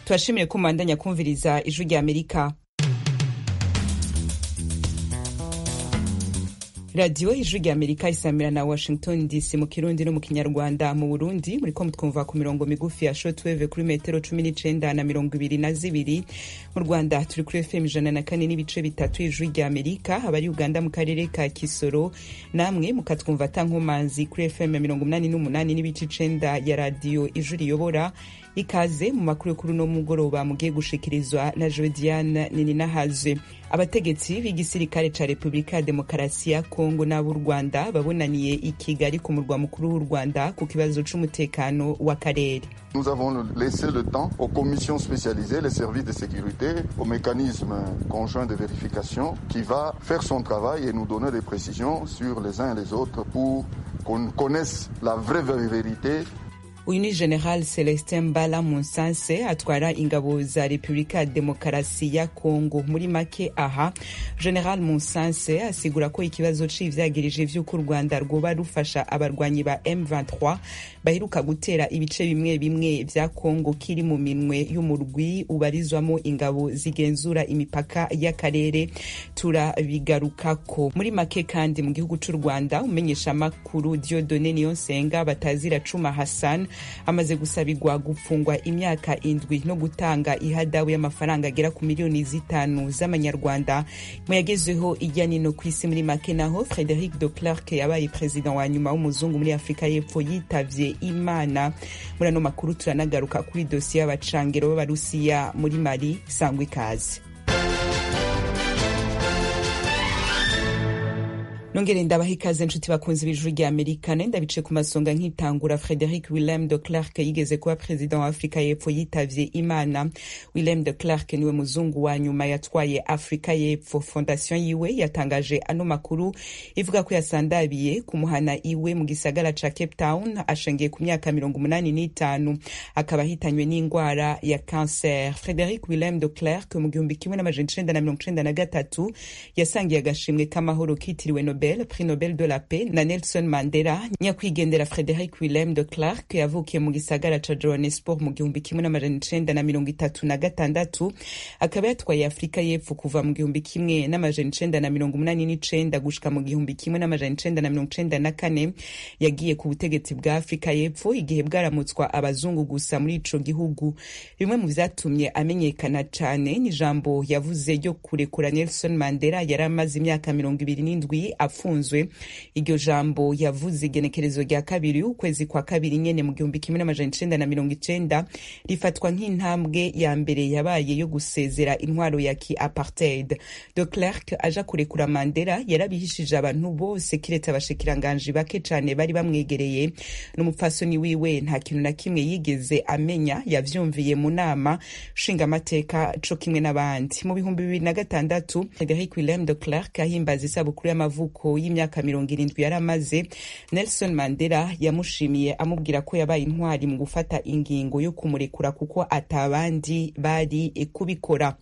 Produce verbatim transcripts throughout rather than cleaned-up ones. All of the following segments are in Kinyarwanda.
Turashimire ko mubandanya kumviriza ijwi rya Amerika. Radio ijwi rya Amerika isamira na Washington D C mu Kirundi no mu Kinyarwanda. Mu Burundi muriko mutwumva ku mirongo migufi ya shortwave kuri metero cumi n'icenda na mirongo ibiri na zibiri. Mu Rwanda turi kuri F M ijana na kane n'ibice bitatu ijwi rya Amerika. Abari Uganda mu karere ka Kisoro namwe mukatwumva tankomanzi kuri F M mirongo umunani n'umunani n'ibice icenda ya radio ijwi riyobora. Ikaze mu makuru kuri no mugoroba mugiye gushikirizwa na Jodiane Nininahaze. Abategetsi b'igisirikare ca Republika ya Demokarasi ya Kongo n'ab'u Rwanda babonaniye i Kigali ku murwa mukuru w'u Rwanda ku kibazo c'umutekano w'akarere. Nous avons laissé le temps aux commissions spécialisées, les services de sécurité, au mécanisme conjoint de vérification qui va faire son travail et nous donner des précisions sur les uns et les autres pour qu'on connaisse la vraie vérité. Uyu ni General Celestin Mbala Munsanse atwara ingabo za Republika ya Demokarasi ya Kongo. Muri make aha General Munsanse asigura ko ikibazo c'ivyagirije vy'uko u Rwanda rwoba rufasha abarwanyi ba M vingt-trois baheruka gutera ibice bimwe bimwe vya Kongo kiri mu minwe y'umurwi ubarizwamo ingabo zigenzura imipaka y'akarere turabigarukako. Muri make kandi mu gihugu c'u Rwanda umenyesha makuru Dieudonné Niyonsenga batazira Cuma Hassan amaze gusabirwa gupfungwa imyaka indwi no gutanga ihadabu y'amafaranga agera ku miliyoni zitanu z'amanyarwanda. Mu yagezeho ijyanye no kwisi muri make naho Frédéric de Klerk yabaye president wa nyuma w'umuzungu muri Afrika y'Epfo yitavye Imana. Muri ano makuru turanagaruka kuri dosiye y'abacangero b'Abarusiya muri Mali. Sangwa ikaze. Nongere ndabaha ikaze nshuti bakunzi b'ijwi rya Amerika. Nenda bice ku masonga nkitangura. Frédéric Willem de Klerk yigeze kuba president wa Afrika y'Epfo yitavye Imana. Willem de Klerk niwe muzungu wa nyuma yatwaye Afrika y'Epfo. Fondation yiwe yatangaje ano makuru ivuga ko yasandabiye kumuhana iwe mu gisagara ca Cape Town ashengiye ku myaka mirongo umunani n'itanu akaba hitanywe n'ingwara ya cancer. Frédéric Willem de Klerk mu gihumbi kimwe n'amajana icenda na mirongo icenda na gatatu yasangiye agashimwe k'amahoro kitiriwe Nobel Prix Nobel de la Paix na Nelson Mandela. Nyakwigendera Frédéric Willem de Klerk yavukiye mu gisagara ca Johannesburg mu gihumbi kimwe n'amajana icenda na mirongo itatu na gatandatu akaba yatwaye Afrika y'Epfo kuva mu gihumbi kimwe n'amajana icenda na mirongo umunani n'icenda gushika mu gihumbi kimwe n'amajana icenda na mirongo icenda na kane. Yagiye ku butegetsi bwa Afrika y'Epfo igihe bwaramutswa abazungu gusa muri ico gihugu. Bimwe mu vyatumye amenyekana cane ni jambo yavuze ryo kurekura Nelson Mandela yari amaze imyaka mirongo ibiri n'indwi afunzwe. Iryo jambo yavuze igenekerezo rya kabiri ukwezi kwa kabiri nyene mu gihumbi kimwe n'amajana icenda na mirongo icenda rifatwa nk'intambwe ya mbere yabaye yo gusezera intwaro ya ki apartheid. De Klerk aja kurekura Mandela yarabihishije abantu bose kiretse abashikiranganji bake cane bari bamwegereye n'umupfasoni wiwe nta kintu na kimwe yigeze amenya. Yavyumviye mu nama nshinga amateka co kimwe n'abandi. Mu bihumbi bibiri na gatandatu Frédéric Willem de Klerk ahimbaza isabukuru y'amavuko y'imyaka mirongo irindwi yaramaze. Nelson Mandela yamushimiye amubwira ko yabaye intwari mu gufata ingingo yo kumurekura kuko atabandi bari kubikora.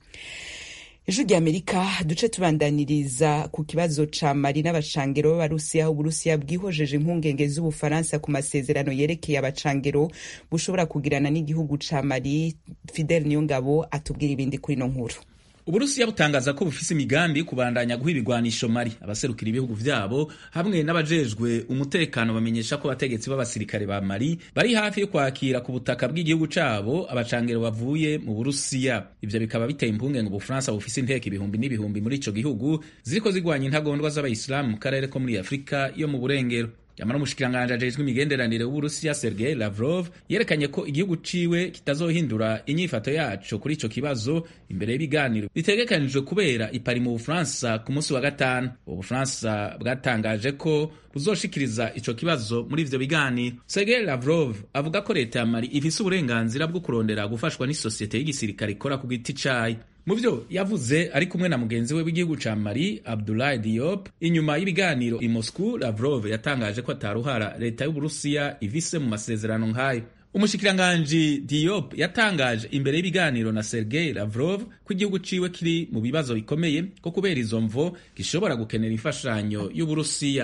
Ijwi rya Amerika duce tubandaniriza ku kibazo ca Mali n'abacangero b'Abarusiya. Uburusiya bwihojeje impungenge z'Ubufaransa ku masezerano yerekeye abacangero bushobora kugirana n'igihugu ca Mali. Fidel Niyongabo atubwira ibindi kuri no nkuru. Uburusiya butangaza ko bufise imigambi kubandanya guha ibigwanisho Mali. Abaserukira ibihugu vyabo hamwe n'abajejwe umutekano bamenyesha ko abategetsi b'abasirikare ba Mali bari hafi yo kwakira ku butaka bw'igihugu cabo abacangero bavuye mu Burusiya. Ivyo bikaba biteye impungenge ngo Ubufaransa bufise inteko ibihumbi n'ibihumbi muri ico gihugu ziriko zigwanya intagondwa z'abayisilamu mu karere ko muri Afrika yo mu burengero. Yamara umushikiranganje ajejwe imigenderanire w'Uburusiya Sergei Lavrov yerekanye ko igihugu ciwe kitazohindura inyifato yaco kuri ico kibazo imbere y'ibiganiro bitegekanijwe kubera i Paris mu Bufaransa ku munsi wa gatanu. Ubufaransa bwatangaje ko buzoshikiriza ico kibazo muri ivyo biganiro. Sergei Lavrov avuga ko leta ya Mali ifise uburenganzira bwo kurondera gufashwa n'isosiyete y'igisirikare ikora ku giti cayo. Mu vyo yavuze ari kumwe na mugenzi we w'igihugu ca Mali Abdoulaye Diop inyuma y'ibiganiro i Moscow, Lavrov yatangaje ko ataruhara leta y'Uburusiya ivise mu masezerano nk'ayo. Umushikiranganji Diop yatangaje imbere y'ibiganiro na Sergei Lavrov ko igihugu ciwe kiri mu bibazo bikomeye ko kubera izo mvo gishobora gukenera imfashanyo y'Uburusiya.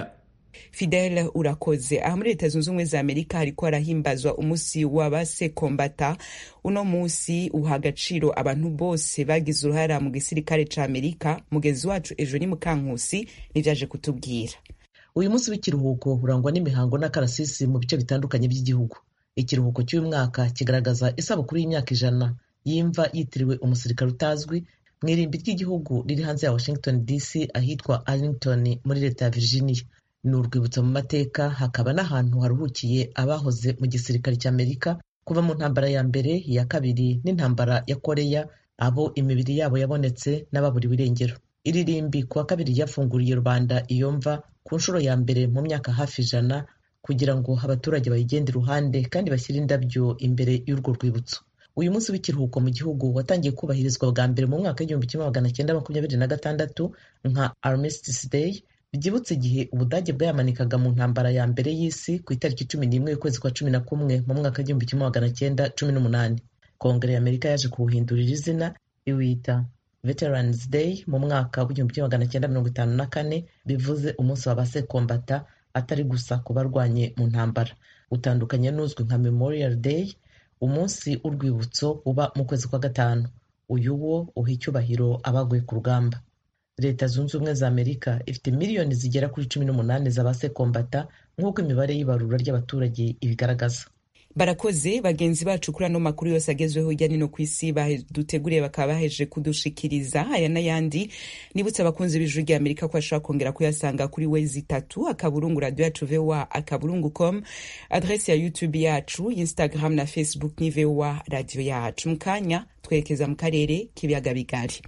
Fidel urakoze. Aha muri Leta Zunze Ubumwe za Amerika hariko harahimbazwa umunsi w'abasekombata. Uno munsi uha agaciro abantu bose bagize uruhara mu gisirikare ca Amerika. Mugenzi wacu Ejo Mukankusi nivyaje kutubwira. Uyu munsi w'ikiruhuko urangwa n'imihango n'akarasisi mu bice bitandukanye by'igihugu. Ikiruhuko cy'uyu mwaka kigaragaza isabukuru y'imyaka ijana y'imva yitiriwe umusirikare utazwi mu irimbi ry'igihugu riri hanze ya Washington D C ahitwa Arlington muri leta ya Virginia. Ni urwibutso mu mateka, hakaba n'ahantu haruhukiye abahoze mu gisirikare cy'Amerika kuva mu ntambara ya mbere, iya kabiri n'intambara ya Koreya, abo imibiri yabo yabonetse n'ababuriwe irengero. Iri rimbi kuwa kabiri ryafunguriye rubanda iyo mva ku nshuro ya mbere mu myaka hafi ijana kugira ngo abaturage bayigende iruhande kandi bashyire indabyo imbere y'urwo rwibutso. Uyu munsi w'ikiruhuko mu gihugu watangiye kubahirizwa bwa mbere mu mwaka w'igihumbi kimwe magana cyenda makumyabiri na gatandatu nka Armistice Day, byibutse igihe Ubudage bwayamanikaga mu ntambara ya mbere y'isi ku itariki cumi n'imwe y'ukwezi kwa cumi na kumwe mu mwaka w'igihumbi kimwe magana cyenda cumi n'umunani. Kongere y'Amerika yaje kuwuhindurira izina iwita Veterans Day mu mwaka w'igihumbi kimwe magana cyenda mirongo itanu na kane, bivuze umunsi w'abasekombata atari gusa ku barwanye mu ntambara. Utandukanye n'uzwi nka Memorial Day, umunsi urwibutso uba mu kwezi kwa gatanu. Uyu wo uha icyubahiro abaguye ku rugamba. Leta Zunze Ubumwe za Amerika ifite miliyoni zigera kuri cumi n'umunani z'abasekombata nk'uko imibare y'ibarura ry'abaturage ibigaragaza. Barakoze bagenzi bacu kuri ano makuru yose agezweho hirya no ku isi baduteguriye bakaba baheje kudushikiriza. Aya n'ayandi nibutse abakunzi b'Ijwi rya Amerika ko ashobora kongera kuyasanga kuri wezi itatu akaburungu radio yacu V O A akaburungu com, adresse ya YouTube yacu, Instagram na Facebook ni V O A radio yacu. Mukanya twerekeza mu karere k'ibiyaga bigari.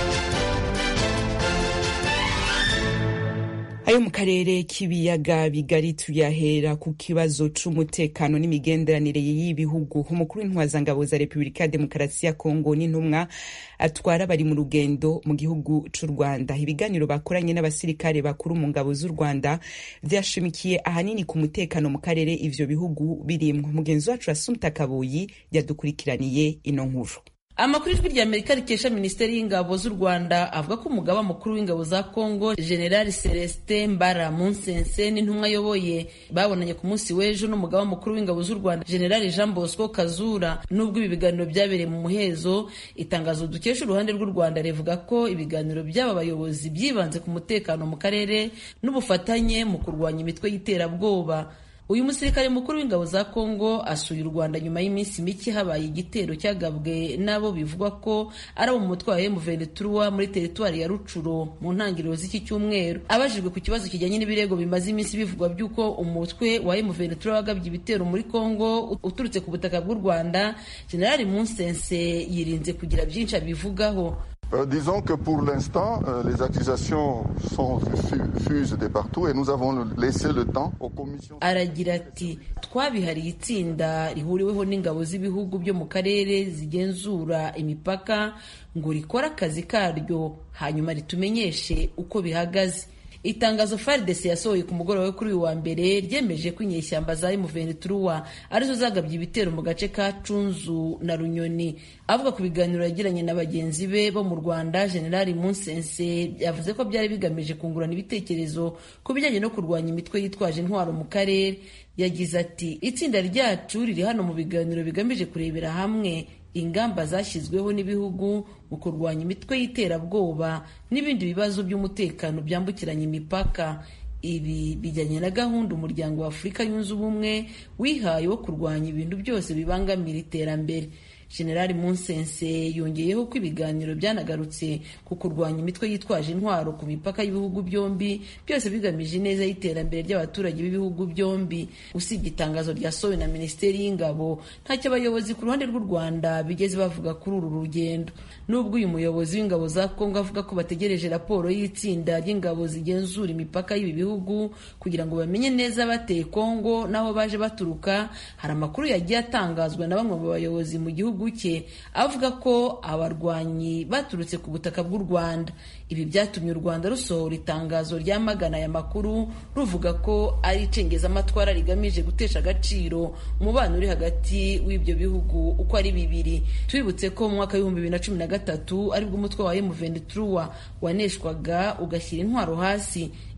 Ayo mu karere k'ibiyaga bigari tuyahera ku kibazo c'umutekano n'imigenderanire y'ibihugu. Umukuru w'intwazangabo za Repubulika ya Demokarasi ya Kongo n'intumwa atwara bari mu rugendo mu gihugu c'u Rwanda. Ibiganiro bakoranye n'abasirikare bakuru mu ngabo z'u Rwanda vyashimikiye ahanini ku mutekano mu karere ivyo bihugu birimwo. Mugenzi wacu Assumpta Kaboyi yadukurikiraniye ino nkuru. Amakuru y'Ijwi rya Amerika rikesha Minisiteri y'Ingabo z'u Rwanda avuga ko umugaba mukuru w'ingabo za Kongo General Celestin Mbara Munsense n'intumwa ayoboye babonanye ku munsi w'ejo n'umugaba mukuru w'ingabo z'u Rwanda General Jean Bosco Kazura. Nubwo ibi biganiro byabereye mu muhezo, itangazo dukesha uruhande rw'u Rwanda rivuga ko ibiganiro by'aba bayobozi byibanze ku mutekano mu karere n'ubufatanye mu kurwanya imitwe y'iterabwoba. Uyu musirikare mukuru w'ingabo za Kongo asuye u Rwanda nyuma y'iminsi mike habaye igitero cyagabwe nabo bivugwa ko ari abo mu mutwe wa M vingt-trois muri teritwari ya Rucuro mu ntangiriro z'iki cyumweru. Abajijwe ku kibazo kijyanye n'ibirego bimaze iminsi bivugwa by'uko umutwe wa M vingt-trois wagabye ibitero muri Kongo uturutse ku butaka bw'u Rwanda, General Munsense yirinze kugira byinshi abivugaho. Euh, disons que pour l'instant, euh, les accusations sont fusent de partout et nous avons laissé le temps aux commissions. Aragira ati twabihariye itsinda rihuriweho n'ingabo z'ibihugu byo mu karere zigenzura imipaka ngo rikora akazi karyo hanyuma ritumenyeshe uko bihagaze. Itangazo F A R D C yasohoye ku mugoroba kuri uyu wa mbere ryemeje ko inyeshyamba za M vingt-trois arizo zagabye ibitero mu gace ka Cunzu na Runyoni. Avuga ku biganiro yagiranye na bagenzi be bo mu Rwanda, General Munsense yavuze ko byari bigamije kungurana ibitekerezo ku bijyanye no kurwanya imitwe yitwaje intwaro mu karere. Yagize ati itsinda ryacu riri hano mu biganiro bigamije kurebera hamwe ingamba zashyizweho n'ibihugu mu kurwanya imitwe y'iterabwoba n'ibindi bibazo by'umutekano byambukiranya imipaka. Ibi bijyanye na gahunda umuryango wa Afurika yunze ubumwe wihaye wo kurwanya ibintu byose bibangamira iterambere. General Munsense yongeyeho ko ibiganiro byanagarutse ku kurwanya imitwe yitwaje intwaro ku mipaka y'ibihugu byombi, byose bigamije neza y'iterambere ry'abaturage b'ibihugu byombi. Usibye itangazo ryasohowe na Minisiteri y'Ingabo, ntacyo abayobozi ku ruhande rw'u Rwanda bigeze bavuga kuri uru rugendo. Nubwo uyu muyobozi w'ingabo za Kongo avuga ko bategereje raporo y'itsinda ry'ingabo zigenzura imipaka y'ibi bihugu kugira ngo bamenye neza bateye Kongo n'aho baje baturuka, hari amakuru yagiye atangazwa na bamwe mu bayobozi mu gihugu cye avuga ko abarwanyi baturutse ku butaka bw'u Rwanda. Ibi byatumye u Rwanda rusohora itangazo ryamagana aya makuru ruvuga ko ari icengezamatwara rigamije gutesha agaciro umubano uri hagati w'ibyo bihugu uko ari bibiri. Twibutse ko mu mwaka w'ibihumbi bibiri na cumi na gatatu aribwo umutwe wa M vingt-trois waneshwaga ugashyira intwaro hasi.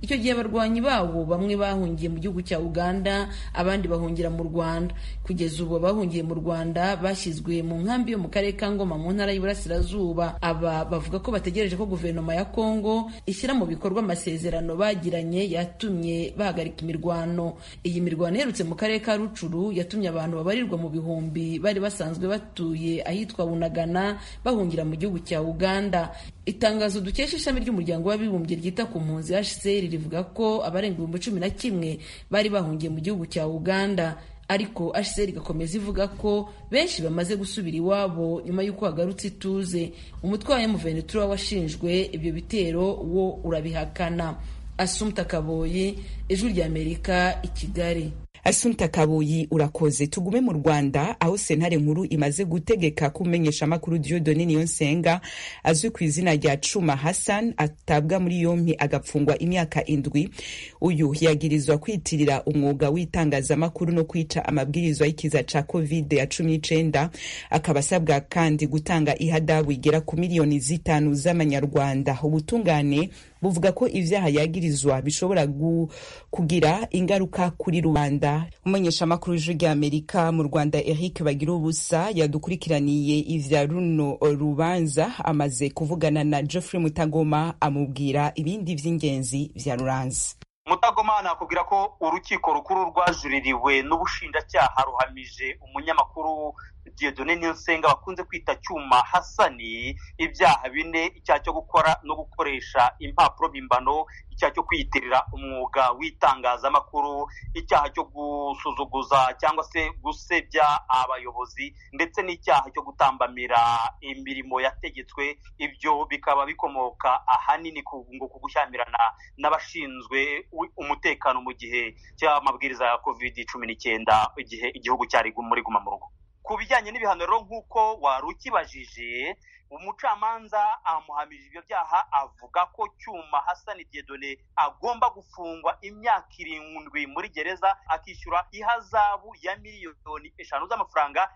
icyo gihe abarwanyi bawo bamwe bahungiye mu gihugu cya Uganda abandi bahungira mu Rwanda. Kugeza ubu bahungiye mu Rwanda bashyizwe mu nkambi yo mu karere ka Ngoma mu ntara y'Iburasirazuba. Aba bavuga ko bategereje ko guverinoma ya Kongo ishyira mu bikorwa amasezerano bagiranye yatumye bahagarika imirwano. Iyi mirwano iherutse mu karere ka Rucuru yatumye abantu babarirwa mu bihumbi bari basanzwe batuye ahitwa Bunagana bahungira mu gihugu cya Uganda. Itangazo dukesha ishami ry'umuryango w'abibumbye ryita ku mpunzi H C R rivuga ko abarenga ibihumbi cumi na kimwe bari bahungiye mu gihugu cya Uganda, ariko H C R igakomeza ivuga ko benshi bamaze gusubira iwabo nyuma y'uko hagarutse ituze. Umutwe wa M vingt-trois washinjwe ibyo bitero wo urabihakana. Assumpta Kaboyi, Ijwi ry'Amerika, i Kigali. Assumpta Kaboyi, urakoze. Tugume mu Rwanda aho sentare nkuru imaze gutegeka kumenyesha makuru Dieudonne Niyonsenga azwi ku izina rya Cuma Hassan atabwa muri yompi agapfungwa imyaka indwi. Uyu yagirizwa kwitirira umwuga w'itangazamakuru no kwica amabwirizwa y'ikiza ca covid ya cumi n'icenda, akaba asabwa kandi gutanga ihadabu igera ku miliyoni zitanu z'amanyarwanda. Ubutungane buvuga ko ivyaha yagirizwa bishobora kugira ingaruka kuri rubanda. Umumenyesha makuru w'Ijwi ry'Amerika mu Rwanda Eric Bagirubusa yadukurikiraniye ivya runo rubanza amaze kuvugana na Geoffrey Mutagoma amubwira ibindi vy'ingenzi vya ruranzi. Mutagoma nakubwira ko urukiko rukuru rwajuririwe n'ubushinjacyaha ruhamije umunyamakuru Dieudonne Niyonsenga bakunze kwita Cyuma Hassani ibyaha bine: icyaha cyo gukora no gukoresha impapuro mpimbano, icyaha cyo kwiyitirira umwuga w'itangazamakuru, icyaha cyo gusuzuguza cyangwa se gusebya abayobozi, ndetse n'icyaha cyo gutambamira imirimo yategetswe. Ibyo bikaba bikomoka ahanini ku gushyamirana n'abashinzwe umutekano mu gihe cy'amabwiriza ya covid cumi n'icyenda igihe igihugu cyari muri guma mu rugo. Ku bijyanye n'ibihano rero nk'uko wari ukibajije, umucamanza amuhamije ibyo byaha avuga ko Cyuma Hassan Dieudonne agomba gufungwa imyaka irindwi muri gereza akishyura ihazabu ya miliyoni eshanu z'amafaranga.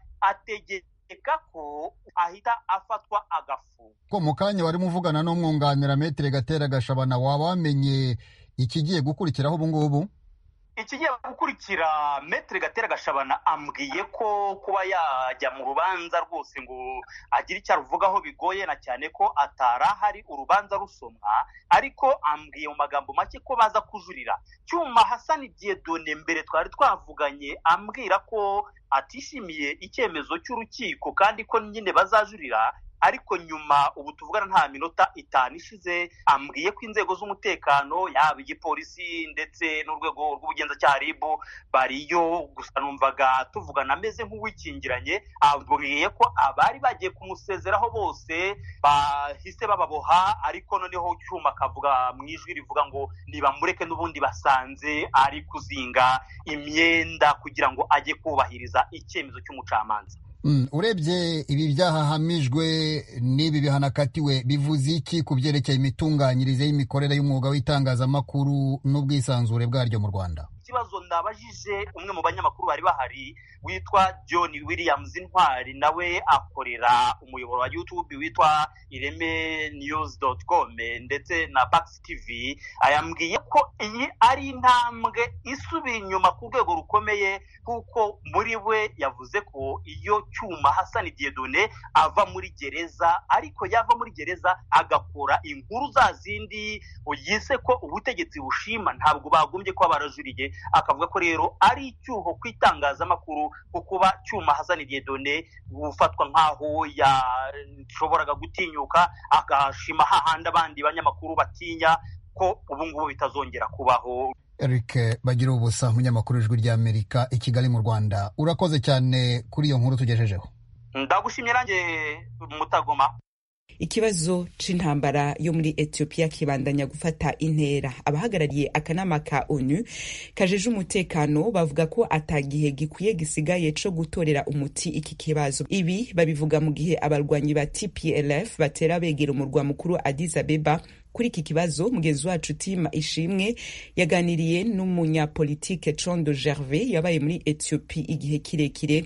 Ategeka ko ahita afatwa agafungwa. Ko mu kanya wari muvugana n'umwunganira Maître Gatera Gashabana, waba wamenye ikigiye gukurikiraho ubu ngubu? Ikigiye gukurikira, Maître Gatera Gashabana ambwiye ko kuba yajya mu rubanza rwose ngo agire icyo aruvugaho bigoye, na cyane ko atarahari urubanza rusomwa, ariko ambwiye mu magambo make ko baza kujurira. Cyuma Hassan Dieudonne mbere twari twavuganye ambwira ko atishimiye icyemezo cy'urukiko kandi ko nyine bazajurira, ariko nyuma ubu tuvugana nta minota itanu ishize ambwiye ko inzego z'umutekano yaba igipolisi ndetse n'urwego rw'ubugenzacyaha R I B bariyo. Gusa numvaga tuvugana ameze nk'uwikingiranye. Ambwiye ko abari bagiye kumusezeraho bose bahise bababoha, ariko noneho Cyuma akavuga mu ijwi rivuga ngo nibamureke n'ubundi basanze ari kuzinga imyenda kugira ngo ajye kubahiriza icyemezo cy'umucamanza. Mm, urebye ibi byaha hamijwe n'ibi bihanakatiwe bivuze iki ku byerekeye imitunganyirize y'imikorere y'umwuga w'itangazamakuru n'ubwisanzure bwaryo mu Rwanda? Ikibazo ndabajije umwe mu banyamakuru bari bahari witwa John Williams Intwari, nawe akorera umuyoboro wa YouTube witwa ireme news dot com ndetse na Bax T V. Ayambwiye ko iyi ari intambwe isubira inyuma ku rwego rukomeye, kuko muri we yavuze ko iyo Cyuma Hassan Dieudonne ava muri gereza, ariko yava muri gereza agakora inkuru za zindi yise ko ubutegetsi bushima, ntabwo bagombye kuba barajuriye. Akavuga ko rero ari icyuho kwitangazamakuru kukuba Cyuma Hassan Dieudonne gufatwa nkaho yashoboraga gutinyuka agashima hahandi abandi banyamakuru batinya ko ubu ngubu bitazongera kubaho. Eric Bagirubusa, umunyamakuru w'Ijwi ry'Amerika i Kigali mu Rwanda, urakoze cyane kuri iyo nkuru tugejejeho. Ndagushimye nanjye Mutagoma. Ikibazo c'intambara yo muri Ethiopia kibandanya gufata intera. Abahagarariye akanama ka ONU kajeje umutekano bavuga ko atagihe gikwiye gisigaye co gutorera umuti iki kibazo. Ibi babivuga mu gihe abarwanyi ba T P L F batera begera umurwa mukuru Addis Abeba. Kuri iki kibazo mugenzi wacu Tima Ishimwe yaganiriye n'umunyapolitike Condo Gervais yabaye muri Ethiopia igihe kirekire.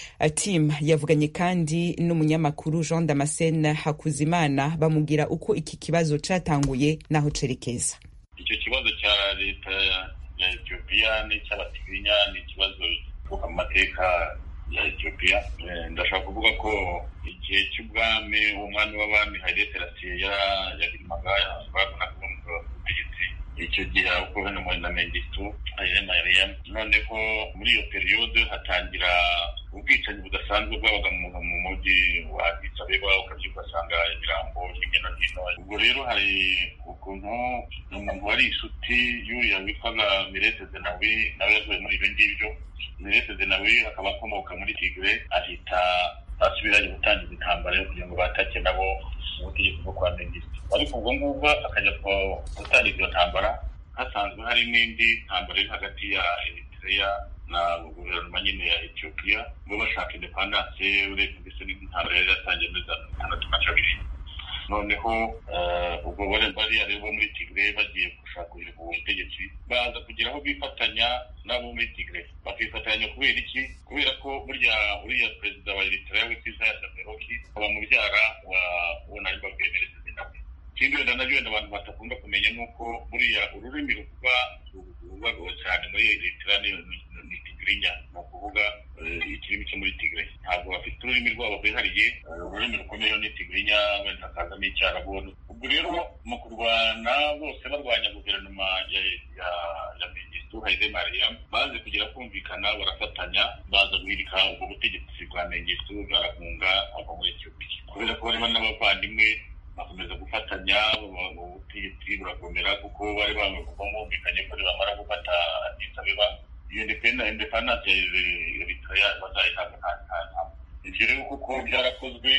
Tim yavuganye kandi n'umunyamakuru Jean Damascene Hakuzimana bamugira uko iki kibazo catanguye naho cerekeza. icyo kibazo cya leta ya Ethiopia n'icy'abatigrinya ni ikibazo kuva mu mateka ya Ethiopia. Ndashaka kuvuga ko igihe cy'ubwami umwami w'abami Haile Selassie yagirimaga yasubagana kubutegetsi icyo gihe uko hano mu Mengistu Haile Mariam, noneho muri iyo periode hatangira ubwicanyi budasanzwe bwabaga mu mujyi wa Addis Abeba, ukabyuka ugasanga imirambo hirya no hino. Ubwo rero hari ukuntu umuntu wari inshuti y'uriya witwaga Meles Zenawi nawe yavuye muri ibyo ngibyo. Meles Zenawi akaba akomoka muri Tigray, ahita asubiranye gutangiza intambara yo kugira ngo batake nabo ubutegetsi bwo kwa Mengistu. Ariko ubwo ngubwo akajya gutangiza iyo ntambara hasanzwe hari n'indi ntambara iri hagati ya Eritrea na guverinoma nyine ya Ethiopia ngo bashaka independence uretse ndetse n'intambara yari yatangiye muri za gatandatu na kabiri. Noneho ubwo bari rero muri Tigray bagiye gushaka ubutegetsi baza kugira aho bifatanya nabo muri Tigray. Bakifatanya kubera iki? Kubera ko burya uriya perezida wa Eritrea witwa Isaias Afwerki aba mubyara wa Meles Zenawi. Ikindi wenda nabyo wenda abantu batakunda kumenya nuko buriya ururimi ruvuga ruvugwa cyane muri Eritrea ni Tigrinya, ni ukuvuga ikirimi cyo muri Tigray. Ntabwo bafite ururimi rwabo rwihariye, ururimi rukomeye ni Tigrinya, wenda hakazamo icyarabu. Ubwo rero mu kurwana bose barwanya guverinoma ya ya Mengistu Haile Mariam baze kugira kumvikana, barafatanya baza guhirika ubwo butegetsi bwa Mengistu barahunga ava muri Ethiopia. Kubera ko barimo n'abavandimwe bakomeza gufatanya ubutegetsi burakomera, kuko bari bumvikanye ko bamara gufata Addis Abeba iyo independence ya Eritrea bazayihabwa nta ntabwo. Ibyo rero kuko byarakozwe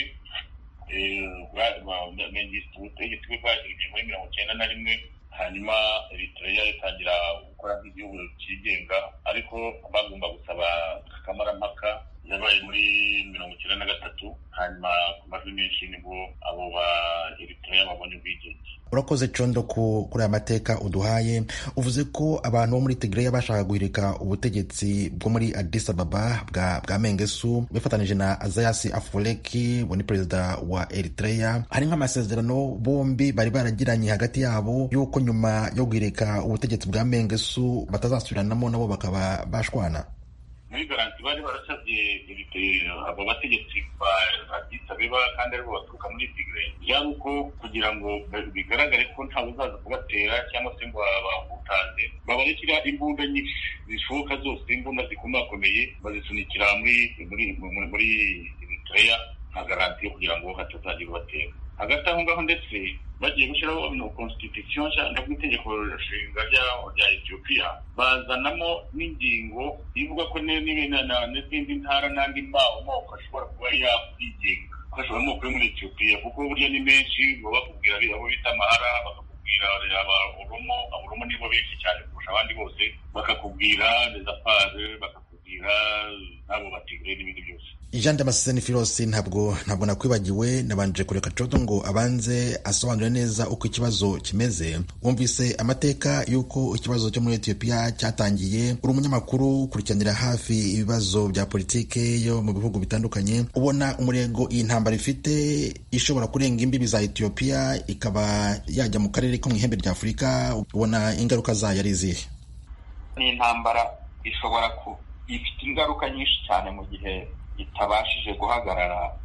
Mengistu ubutegetsi bwe bwagiriye muri mirongo icyenda na rimwe, hanyuma Eritrea itangira gukora nk'igihugu cyigenga, ariko bagomba gusaba akamarampaka yabaye muri mirongo icyenda na gatatu, hanyuma ku majwi menshi nibwo abo ba Eritrea babonye ubwigenge. Urakoze Condo kuri aya mateka uduhaye. Uvuze ko abantu bo muri Tigray bashaka guhirika ubutegetsi bwo muri Addis Ababa bwa bwa Mengistu bifatanije na Isaias Afwerki we ni perezida wa Eritrea. Hari nk'amasezerano bombi bari baragiranye hagati yabo yuko nyuma yo guhirika ubutegetsi bwa Mengistu batazasubiranamo nabo bakaba bashwana. Muri garanti bari barasabye abo bategetsi ba Addis Abeba kandi aribo baturuka muri Tigray, byari uko kugira ngo bigaragare ko ntawe uzaza kubatera cyangwa se ngo bahutaze, babarekera imbunda nyinshi zishoboka zose, imbunda zikomakomeye bazisunikira muri muri muri Eritrea nka garanti yo kugira ngo hatazagira ubatera. Hagati aho ngaho ndetse bagiye gushyiraho no constitution cyangwa itegeko nshinga rya Ethiopia, bazanamo n'ingingo ivuga ko n'izindi ntara n'andi moko ashobora kuba yakwigenga, ko ashobora amoko yo muri Ethiopia, kuko burya ni menshi baba bakubwira abo bita amahara, bakakubwira Oromo, Oromo nibo benshi cyane kurusha abandi bose, bakakubwira les Afars, bakakubwira nabo batigre n'ibindi byose. Jean Damascene Filosi, ntabwo ntabwo nakwibagiwe, nabanje kureka Condo ngo abanze asobanure neza uko ikibazo kimeze. Wumvise amateka y'uko ikibazo cyo muri Ethiopia cyatangiye. Uri umunyamakuru ukurikiranira hafi ibibazo bya politike yo mu bihugu bitandukanye. Ubona umurego iyi ntambara ifite ishobora kurenga imbibi za Ethiopia ikaba yajya mu karere ko mu ihembe rya Afurika? Ubona ingaruka zayo ari izihe? Ni intambara ishobora ku ifite ingaruka nyinshi cyane mu gihe itabashije guhagarara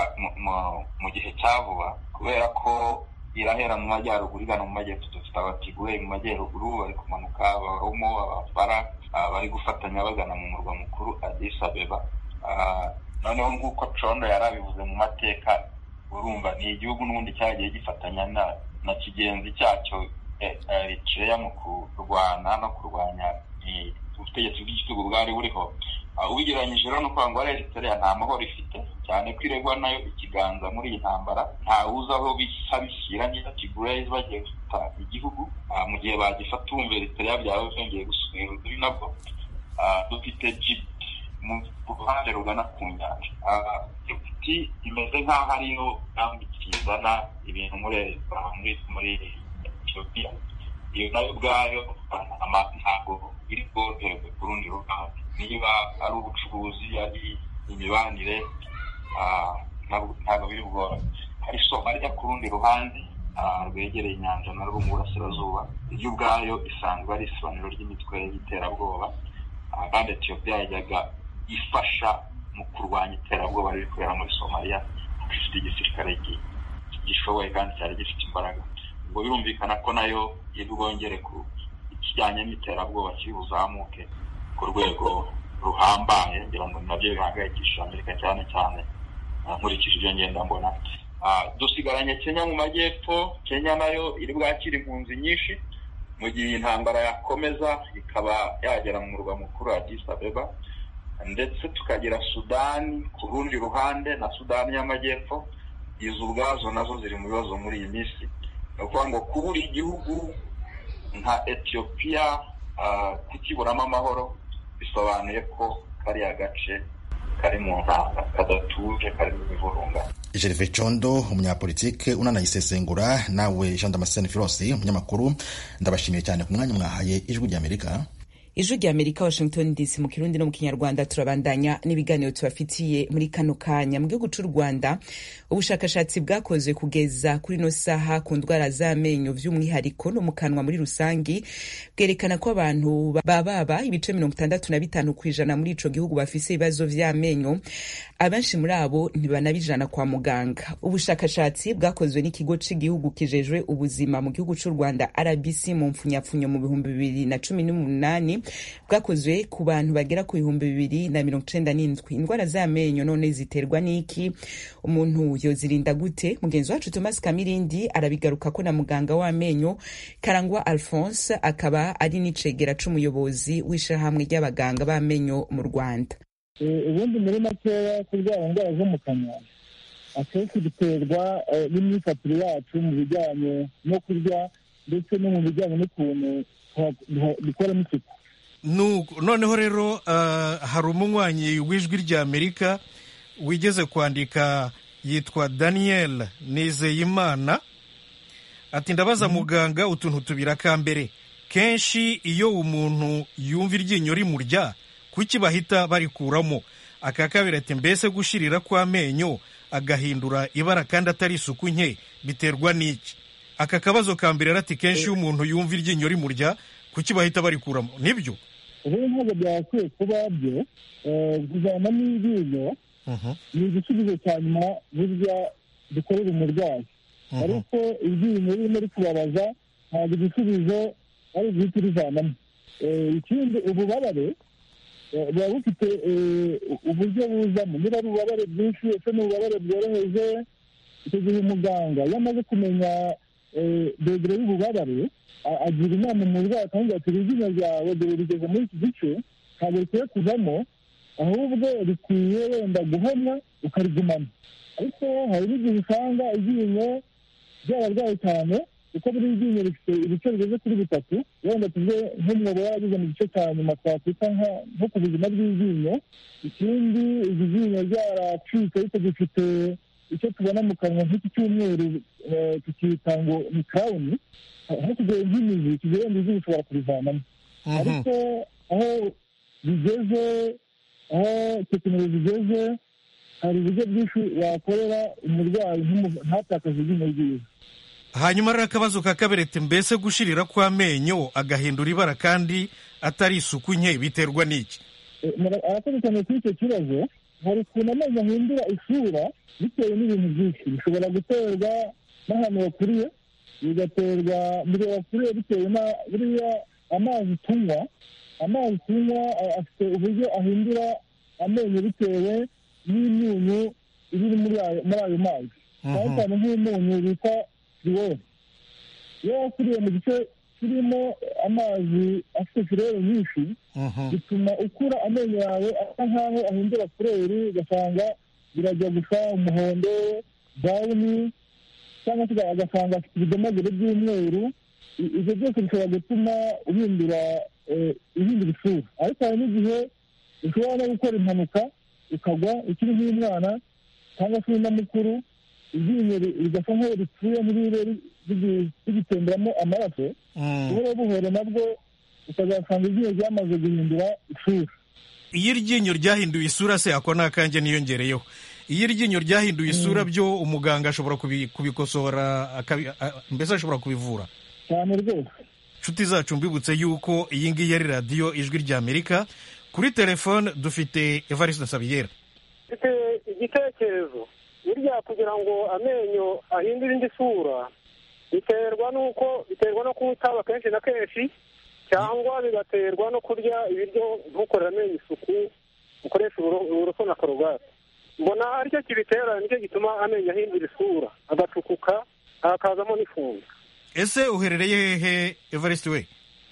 mu gihe cya vuba, kubera ko irahera mu majyaruguru igana mu majyepfo. Dufite abatigure mu majyaruguru bari kumanuka, abaromo, abafara bari gufatanya bagana mu murwa mukuru Addis Abeba. Noneho nk'uko Condo yari abivuze mu mateka, urumva ni igihugu n'ubundi cyagiye gifatanya na na kigenzi cyacyo Eritrea mu kurwana no kurwanya ubutegetsi bw'igitugu bwari buriho. Ubigereranyije rero no kwanga Eritrea nta mahoro ifite, cyane ko iregwa nayo ikiganza muri iyi ntambara. Nta uzi aho bisa bishyira niba Tigray bagiye gufata igihugu, mu gihe bagifata umva Eritrea byaba byongeye gusubira uri nabwo. Dufite Djibouti mu ruhande rugana ku nyanja. Djibouti imeze nk'aho ariyo kandi kizana ibintu muri muri Ethiopia. Iyo nayo ubwayo ntabwo iri bworoherwe ku rundi ruhande. Niba ari ubucuruzi, ari imibanire, ntabwo biri bworohe. Hari Somalia ku rundi ruhande rwegereye inyanja narwo mu burasirazuba, iyo ubwayo isanzwe ari isibaniro ry'imitwe y'iterabwoba, kandi Ethiopia yajyaga ifasha mu kurwanya iterabwoba riri kubera muri Somalia, ifite igisirikare gishoboye kandi cyari gifite imbaraga. Ubwo birumvikana ko nayo irwongere ku ikijyanye n'iterabwoba kiri buzamuke ku rwego ruhambaye, ngira ngo nabyo bihangayikishije Amerika cyane cyane nkurikije ibyo ngenda mbona. Dusigaranye Kenya mu majyepfo. Kenya nayo iri bwakira impunzi nyinshi mu gihe intambara yakomeza ikaba yagera mu murwa mukuru Addis Abeba, ndetse tukagira Sudani ku rundi ruhande na Sudani y'amajyepfo. Izo ubwazo nazo ziri mu bibazo muri iyi minsi. Ni ukuvuga ngo kubura igihugu nka Ethiopia kukiburamo amahoro bisobanuye ko kariya gace kari mu ntanga, kadatuje, kari mu bivurunga. Gervais Condo, umunyapolitike unanayisesengura, nawe Jean Damascene Filosi, umunyamakuru, ndabashimiye cyane ku mwanya mwahaye Ijwi ry'Amerika. Ijwi ry'Amerika, Washington D C, mu Kirundi no mu Kinyarwanda. Turabandanya n'ibiganiro tubafitiye muri kano kanya. Mu gihugu cy'u Rwanda, ubushakashatsi bwakozwe kugeza kuri no saha ku ndwara z'amenyo by'umwihariko no mu kanwa muri rusangi bwerekana ko abantu bababa ibice mirongo itandatu na bitanu kw'ijana muri ico gihugu bafise ibibazo vy'amenyo, abenshi muri abo ntibanabijana kwa muganga. Ubushakashatsi bwakozwe n'ikigo cy'igihugu kijejwe ubuzima mu gihugu cy'u Rwanda R B C mu mfunyapfunyo mu bihumbi bibiri na cumi n'umunani bwakozwe ku bantu bagera ku bihumbi bibiri na mirongo icenda n'indwi. Indwara z'amenyo none ziterwa n'iki? Umuntu yozirinda gute? Mugenzi wacu Thomas Kamirindi arabigaruka ko na muganga w'amenyo Karangwa Alphonse, akaba ari n'icegera c'umuyobozi w'ishirahamwe ry'abaganga b'amenyo mu Rwanda. Ubundi muri makeya kurwara indwara zo mu kanwa akenshi biterwa n'imyifatire yacu mu bijyanye no kurya ndetse no mu bijyanye n'ukuntu dukoramo isuku. Noneho rero hari umunywanyi w'Ijwi ry'Amerika wigeze kwandika, yitwa Daniel Nizeyimana, ati ndabaza muganga utuntu tubira kambere, kenshi iyo umuntu yumva iryinyo rimurya kuki bahita barikuramo? Aka kabiri ati mbese gushirira kw'amenyo agahindura ibara kandi atari isuku nke biterwa n'iki? Aka kabazo kambere ati kenshi iyo umuntu yumva iryinyo rimurya kuki bahita barikuramo? Nibyo ubu ntabwo byakwiye kuba byo. Kujyana n'iryinyo ni igisubizo cya nyuma burya dukorera umurwayi, ariko iryinyo ririmo rikubabaza ntabwo igisubizo ari uguhita urivanamo. Ikindi, ububabare buba bufite uburyo buzamo, niba ari ububabare bwinshi ese ni ububabare bworoheje. Icyo gihe umuganga iyo amaze kumenya dogere y'ububabare agira inama umurwayi akamubwira ati iryinyo ryawe dore rigeze muri iki gice, ntabwo rikwiye kuvamo, ahubwo rikwiye wenda guhomwa ukarigumana. Ariko hari n'igihe usanga iryinyo ryararwaye cyane kuko buri ryinyo rifite ibice bigeze kuri bitatu, wenda tuve nk'umwobo warageze mu gice cya nyuma twakwita nko ku buzima bw'iryinyo. Ikindi, iri ryinyo ryaracitse ariko gifite icyo tubona mu kanwa nk'iki cy'umweru tukita ngo ni crown, aho kugira nk'imizi kigira imizi bishobora kurivanamo. Ariko aho bigeze, aho tekinoloji igeze, hari uburyo bwinshi wakorera umurwayi ntatakaze iryinyo ryiza. Hanyuma rero akabazo ka kabiri ati mbese gushirira kw'amenyo agahindura ibara kandi atari isuku nke biterwa n'iki? Arakoze cyane kuri icyo kibazo. Hari ukuntu amenyo ahindura isura bitewe n'ibintu byinshi. Bishobora guterwa n'ahantu wakuriye, bigaterwa mbere wakuriye bitewe na buriya amazi tunywa. Amazi tunywa afite uburyo ahindura amenyo bitewe n'imyunyu iri muri ayo mazi, cyane cyane nk'umunyu bita fluor. Iyo wakuriye mu gice kirimo amazi afite fluor nyinshi, bituma ukura amenyo yawe asa nkaho ahindura fureri, ugasanga birajya gusa umuhondo, dawuni, cyangwa se agasanga afite ibidomagure by'umweru. Ibyo byose bishobora gutuma uhindura ihindura isura. Ariko hari n'igihe ushobora no gukora impanuka ukagwa ukiri nk'umwana cyangwa se na mukuru, iryinyo rigasa nk'aho ripfuye ntiribe rigitemberamo amaraso, buhoro buhoro nabwo ukazasanga iryinyo ryamaze guhindura isura. Iyo iryinyo ryahinduye isura se, ako ni akanjye niyongereyeho, iyo iryinyo ryahinduye isura byo umuganga ashobora kubikosora mbese ashobora kubivura cyane rwose. inshuti zacu mbibutse yuko iyi ngiyi ari radiyo ijwi ry'Amerika. Kuri telefone dufite Evariste Nsabiyera. mfite igitekerezo, burya kugira ngo amenyo ahindure indi sura biterwa n'uko biterwa no kuwutaba kenshi na kenshi, cyangwa bigaterwa no kurya ibiryo ntukorere amenyo isuku, ukoresha uburoso na korogate. Mbona aricyo kibitera, nicyo gituma amenyo ahindura isura agacukuka hakazamo n'ifunga. Ese uherereye hehe Evariste we?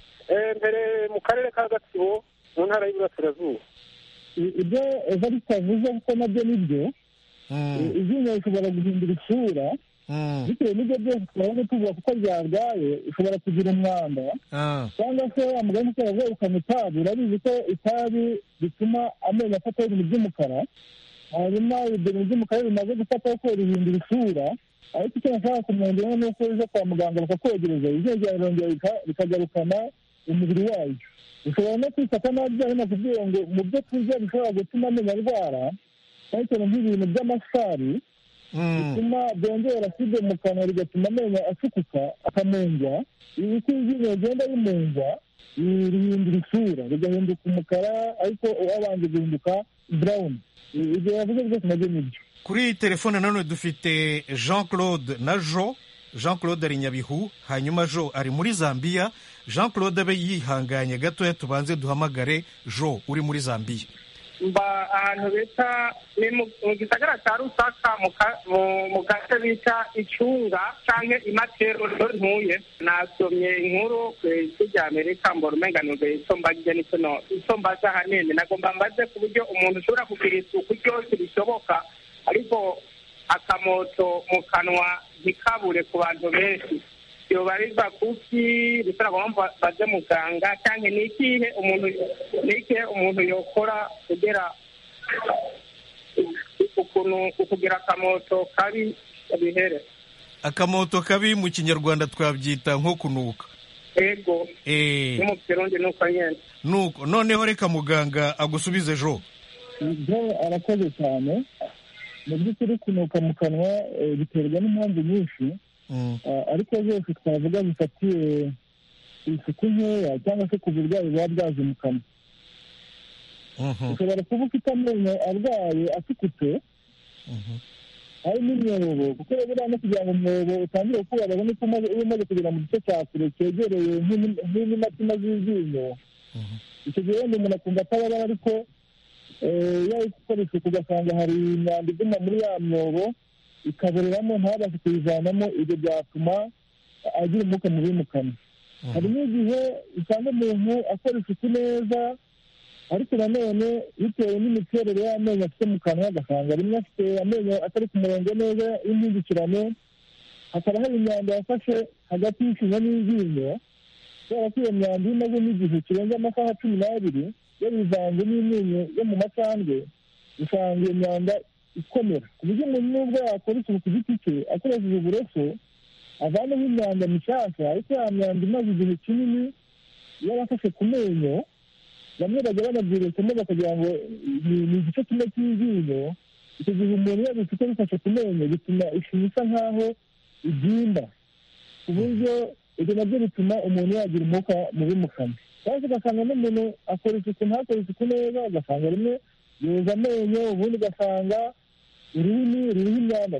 mbere mu karere ka Gatsibo mu ntara y'Iburasirazuba. ibyo Evariste avuze kuko nabyo nibyo, iryinyo rishobora guhindura isura bitewe n'ibyo byose twabona tuvuga kuko ryarwaye, ushobora kugira umwanda cyangwa se amugani ko yavuye ukanywa itabi. Urabizi ko itabi bituma amenyo afataho ibintu by'umukara, hanyuma ibyo bintu by'umukara bimaze gufataho ko rihindura isura. Ariko icyo nashaka kumwongeraho ni uko uza kwa muganga bakakwegereza iryinyo ryawe rirongera rikagarukana umubiri wayo. Ushobora no kwifata nabi byawe nakubwiye ngo mu byo turya bishobora gutuma amenyo arwara, cyane cyane nk'ibintu by'amasukari bituma byongera aside mu kanwa bigatuma amenyo acukuka akamungwa. Ibi ko iryinyo rigenda rimungwa rihindura isura rigahinduka umukara, ariko wabanje guhinduka brown. Ibyo yavuze byose nabyo nibyo. Kuri telefone nanone dufite Jean Claude na Jo. Jean Claude ari Nyabihu, hanyuma Jo ari muri Zambia. Jean Claude abe yihanganye gatoya tubanze duhamagare Jo uri muri Zambia. Mba ahantu bita ni mu gisagara cya Rusaka mu gace bita Icunga canke Imatero ntuye. Nasomye inkuru ku ry'Amerika mbona umenga nuge icyo mbagije n'icyo no icyo mbaza hanene nagomba mbaze ku buryo umuntu ushobora kugira isuku ryose bishoboka, ariko akamoto mu kanwa ntikabure ku bantu benshi. Yoba riva kuki bisaba kwamba baje muganga cyangwa ni ikihe umuntu nike umuntu yokora kugera ukuntu kugira akamoto kabi bihere? Akamoto kabi mu Kinyarwanda twabyita nko kunuka. Ego eh mu Kirundi nuko nyene nuko. Noneho reka muganga agusubize Jo. Jo arakoze cyane. Mu by'ukuri kunuka mu kanwa biterwa n'impamvu nyinshi, ariko zose twavuga zifatiye isuku nkeya cyangwa se ku burwayi buba bwaje mu kanwa. Ushobora kuba ufite amenyo arwaye acukutse hari n'imyobo, kuko buriya no kugira ngo umwobo utangire kubabaza nuko uba umaze kugera mu gice cya kure cyegereye nk'imitima z'iryinyo. Icyo gihe wenda umuntu akumva atababara, ariko iyo ari gukora isuku ugasanga hari imyanda iguma muri ya myobo ikaboreramo ntabashe kuyivanamo, ibyo byatuma agira umwuka mubi mu kanwa. Hari n'igihe usanga umuntu akora isuku neza, ariko nanone bitewe n'imiterere y'amenyo afite mu kanwa agasanga rimwe afite amenyo atari ku murongo neza y'imyindukirane, hakaba hari imyanda yafashe hagati y'ishinya n'iryinyo. Kubera ko iyo myanda iyo imaze n'igihe kirenze amasaha cumi n'abiri yabivanze n'imyunyu yo mu macandwe, usanga iyo myanda ikomera ku buryo umuntu nubwo yakora isuku ku giti cye akoresheje uburoso avanaho imyanda mishyashya, ariko ya myanda imaze igihe kinini yarafashe ku menyo, bamwe bajya banabyirekamo bakagira ngo ni igice kimwe cy'iryinyo. Icyo gihe umuntu iyo bifite bifashe ku menyo bituma ishinya isa nk'aho ibyimba, ku buryo ibyo nabyo bituma umuntu yagira umwuka mubi mu kanwa. Cyangwa ugasanga n'umuntu akora isuku ntakore isuku neza, ugasanga rimwe yoza amenyo, ubundi ugasanga ururimi ruriho imyanda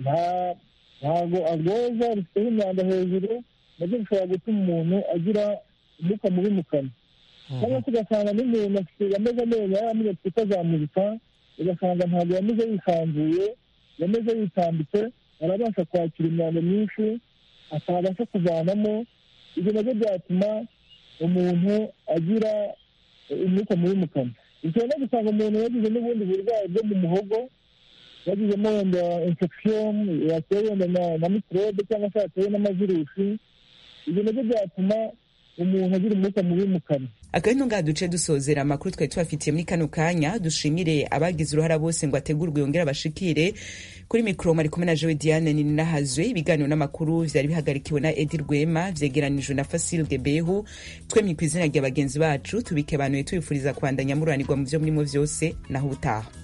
ntabwo arwoza, rufiteho imyanda hejuru. Nabyo bishobora gutuma umuntu agira umwuka mubi mu kanwa. Cyangwa se ugasanga n'umuntu afite yameze amenyo yameze twita za muzika, ugasanga ntabwo yameze yisanzuye, yameze yitambitse, arabasha kwakira imyanda myinshi atabasha kuvanamo. Ibyo nabyo byatuma umuntu agira umwuka mubi mu kanwa. Ushobora no gusanga umuntu yagize n'ubundi burwayi bwo mu muhogo, yagizemo wenda infection yatewe na mikorobe cyangwa se yatewe n'amavirusi. Ibyo nabyo byatuma umuntu agira umwuka mubi mu kanwa. Akabino ngaha duce dusozera amakuru twari tubafitiye muri kano kanya. Dushimire abagize uruhara bose ngo ategurwe yongera bashikire. Kuri mikoro mari kumwe na Joe Diane Ninahazwe. Ibiganiro n'amakuru vyari bihagarikiwe na Edi Rwema, vyegeranijwe na Fasil Gebehu. Twemye kw'izina rya bagenzi bacu tubike abantu tubifuriza kwandanya mururanirwa mu vyo murimo vyose naho utaha.